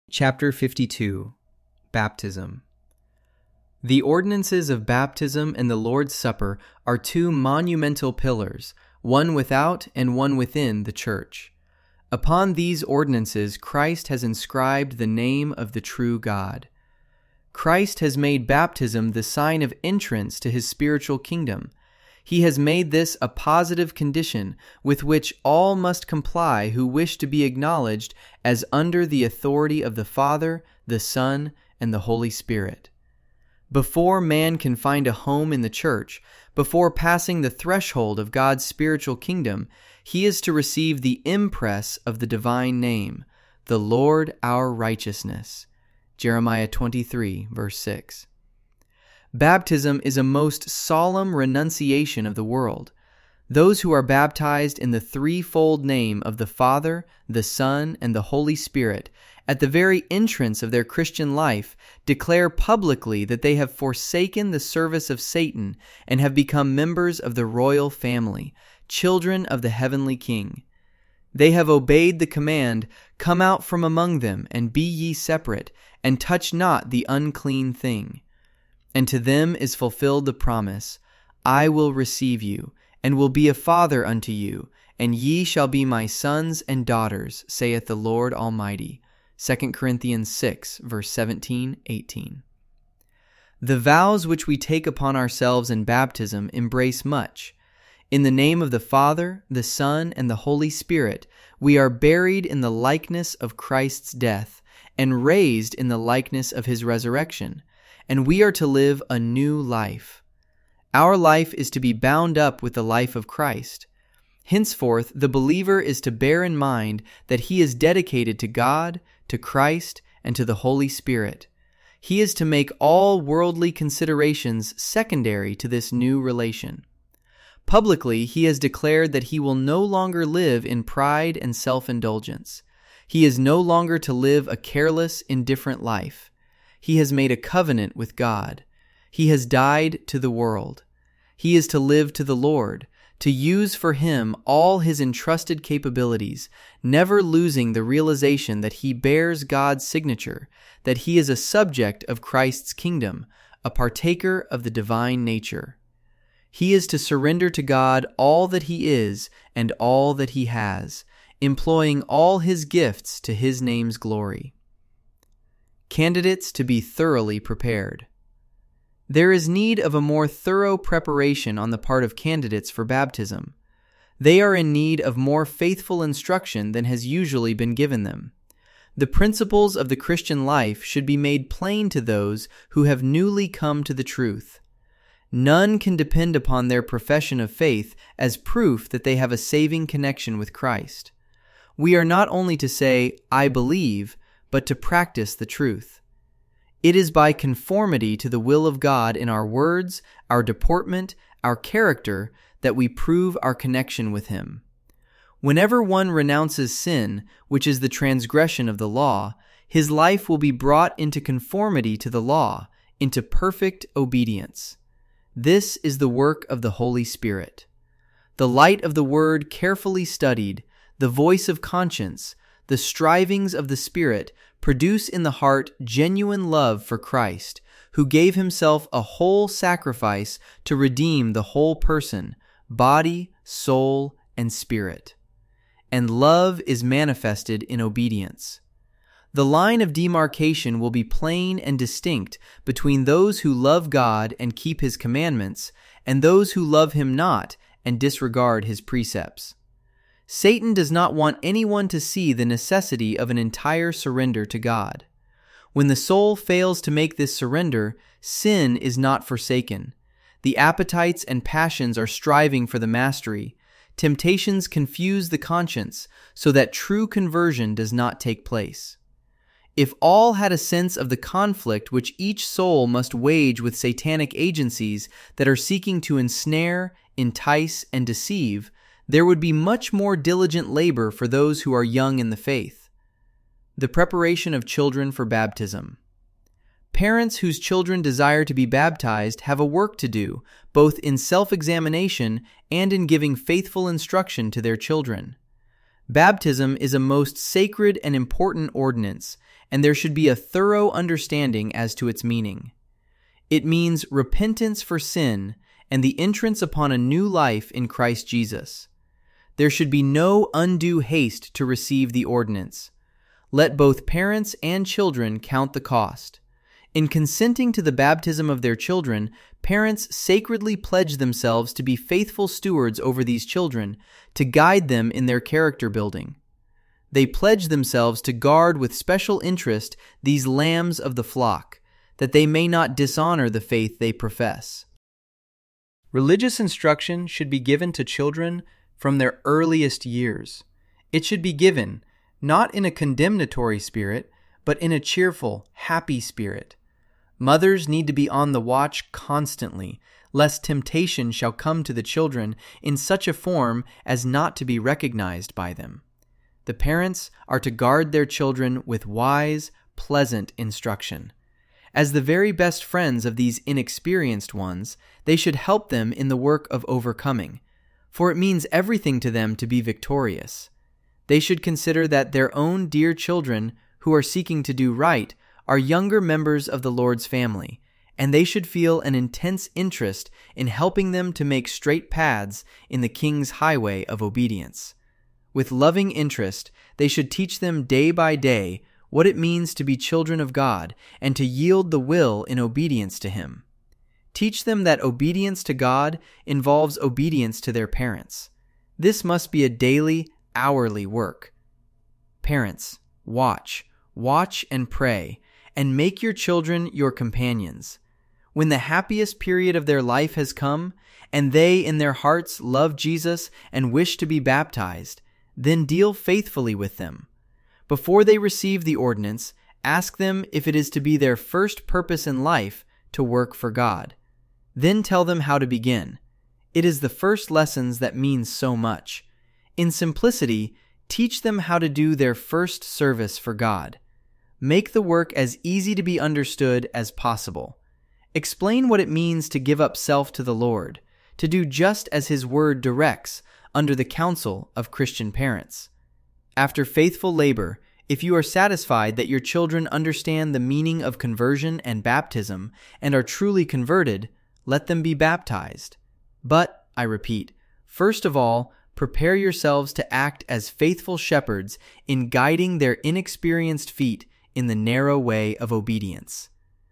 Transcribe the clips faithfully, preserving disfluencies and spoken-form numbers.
Chapter fifty-two. Baptism. The ordinances of baptism and the Lord's Supper are two monumental pillars, one without and one within the Church. Upon these ordinances Christ has inscribed the name of the true God. Christ has made baptism the sign of entrance to his spiritual kingdom. He has made this a positive condition with which all must comply who wish to be acknowledged as under the authority of the Father, the Son, and the Holy Spirit. Before man can find a home in the Church, before passing the threshold of God's spiritual kingdom, he is to receive the impress of the divine name, the Lord our righteousness. Jeremiah twenty-three, verse six. Baptism is a most solemn renunciation of the world. Those who are baptized in the threefold name of the Father, the Son, and the Holy Spirit, at the very entrance of their Christian life, declare publicly that they have forsaken the service of Satan and have become members of the royal family, children of the heavenly King. They have obeyed the command, "Come out from among them, and be ye separate, and touch not the unclean thing." And to them is fulfilled the promise, "I will receive you, and will be a father unto you, and ye shall be my sons and daughters, saith the Lord Almighty." Second Corinthians six, verse seventeen, eighteen. The vows which we take upon ourselves in baptism embrace much. In the name of the Father, the Son, and the Holy Spirit, we are buried in the likeness of Christ's death, and raised in the likeness of his resurrection, and we are to live a new life. Our life is to be bound up with the life of Christ. Henceforth, the believer is to bear in mind that he is dedicated to God, to Christ, and to the Holy Spirit. He is to make all worldly considerations secondary to this new relation. Publicly, he has declared that he will no longer live in pride and self-indulgence. He is no longer to live a careless, indifferent life. He has made a covenant with God. He has died to the world. He is to live to the Lord, to use for him all his entrusted capabilities, never losing the realization that he bears God's signature, that he is a subject of Christ's kingdom, a partaker of the divine nature. He is to surrender to God all that he is and all that he has, employing all his gifts to his name's glory. Candidates to be thoroughly prepared. There is need of a more thorough preparation on the part of candidates for baptism. They are in need of more faithful instruction than has usually been given them. The principles of the Christian life should be made plain to those who have newly come to the truth. None can depend upon their profession of faith as proof that they have a saving connection with Christ. We are not only to say, "I believe," but to practice the truth. It is by conformity to the will of God in our words, our deportment, our character, that we prove our connection with him. Whenever one renounces sin, which is the transgression of the law, his life will be brought into conformity to the law, into perfect obedience. This is the work of the Holy Spirit. The light of the Word carefully studied, the voice of conscience, the strivings of the Spirit produce in the heart genuine love for Christ, who gave himself a whole sacrifice to redeem the whole person, body, soul, and spirit. And love is manifested in obedience. The line of demarcation will be plain and distinct between those who love God and keep his commandments, and those who love him not and disregard his precepts. Satan does not want anyone to see the necessity of an entire surrender to God. When the soul fails to make this surrender, sin is not forsaken. The appetites and passions are striving for the mastery. Temptations confuse the conscience, so that true conversion does not take place. If all had a sense of the conflict which each soul must wage with satanic agencies that are seeking to ensnare, entice, and deceive, there would be much more diligent labor for those who are young in the faith. The preparation of children for baptism. Parents whose children desire to be baptized have a work to do, both in self-examination and in giving faithful instruction to their children. Baptism is a most sacred and important ordinance, and there should be a thorough understanding as to its meaning. It means repentance for sin and the entrance upon a new life in Christ Jesus. There should be no undue haste to receive the ordinance. Let both parents and children count the cost. In consenting to the baptism of their children, parents sacredly pledge themselves to be faithful stewards over these children, to guide them in their character building. They pledge themselves to guard with special interest these lambs of the flock, that they may not dishonor the faith they profess. Religious instruction should be given to children from their earliest years. It should be given not in a condemnatory spirit, but in a cheerful, happy spirit. Mothers need to be on the watch constantly, lest temptation shall come to the children in such a form as not to be recognized by them. The parents are to guard their children with wise, pleasant instruction. As the very best friends of these inexperienced ones, they should help them in the work of overcoming, for it means everything to them to be victorious. They should consider that their own dear children who are seeking to do right are younger members of the Lord's family, and they should feel an intense interest in helping them to make straight paths in the King's highway of obedience. With loving interest, they should teach them day by day what it means to be children of God and to yield the will in obedience to Him. Teach them that obedience to God involves obedience to their parents. This must be a daily, hourly work. Parents, watch, watch and pray, and make your children your companions. When the happiest period of their life has come, and they in their hearts love Jesus and wish to be baptized, then deal faithfully with them. Before they receive the ordinance, ask them if it is to be their first purpose in life to work for God. Then tell them how to begin. It is the first lessons that mean so much. In simplicity, teach them how to do their first service for God. Make the work as easy to be understood as possible. Explain what it means to give up self to the Lord, to do just as His Word directs under the counsel of Christian parents. After faithful labor, if you are satisfied that your children understand the meaning of conversion and baptism and are truly converted, let them be baptized. But, I repeat, first of all, prepare yourselves to act as faithful shepherds in guiding their inexperienced feet in the narrow way of obedience.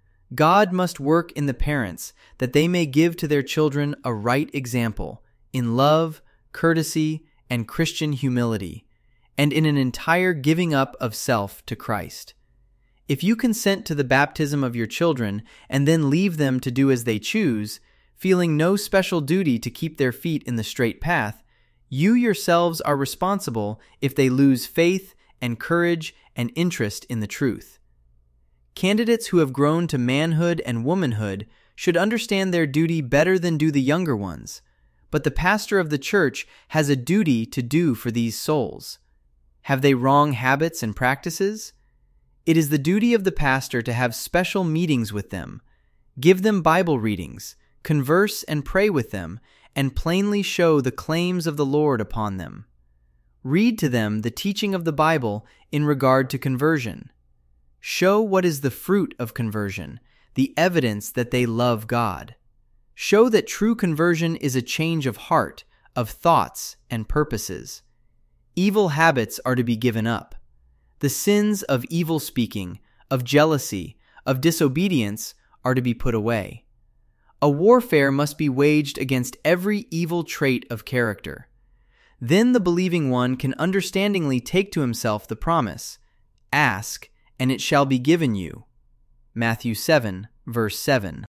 God must work in the parents that they may give to their children a right example in love, courtesy, and Christian humility, and in an entire giving up of self to Christ. If you consent to the baptism of your children and then leave them to do as they choose, feeling no special duty to keep their feet in the straight path, you yourselves are responsible if they lose faith and courage and interest in the truth. Candidates who have grown to manhood and womanhood should understand their duty better than do the younger ones, but the pastor of the church has a duty to do for these souls. Have they wrong habits and practices? It is the duty of the pastor to have special meetings with them, give them Bible readings, converse and pray with them, and plainly show the claims of the Lord upon them. Read to them the teaching of the Bible in regard to conversion. Show what is the fruit of conversion, the evidence that they love God. Show that true conversion is a change of heart, of thoughts and purposes. Evil habits are to be given up. The sins of evil speaking, of jealousy, of disobedience are to be put away. A warfare must be waged against every evil trait of character. Then the believing one can understandingly take to himself the promise, "Ask, and it shall be given you." Matthew seven, verse seven.